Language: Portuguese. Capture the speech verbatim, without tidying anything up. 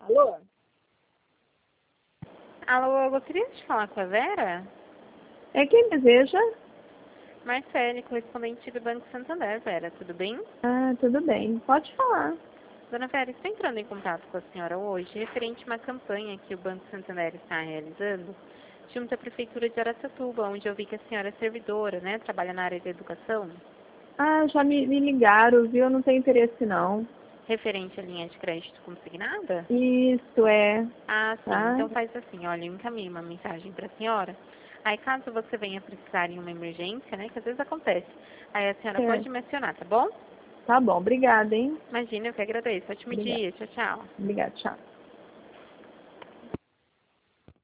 Alô? Alô, eu gostaria de falar com a Vera? É quem deseja? Marcele, correspondente do Banco Santander. Vera, tudo bem? Ah, tudo bem. Pode falar. Dona Vera, estou entrando em contato com a senhora hoje, referente a uma campanha que o Banco Santander está realizando junto à Prefeitura de Araçatuba, onde eu vi que a senhora é servidora, né? Trabalha na área da educação. Ah, já me, me ligaram, viu? Eu não tenho interesse, não. Referente à linha de crédito consignada? Isso, é. Ah, sim. Tá? Então faz assim, olha, eu encaminho uma mensagem para a senhora. Aí caso você venha precisar em uma emergência, né? Que às vezes acontece. Aí a senhora É. pode me acionar, tá bom? Tá bom, obrigada, hein? Imagina, eu que agradeço. Ótimo Obrigada. dia. Tchau, tchau. Obrigada, tchau.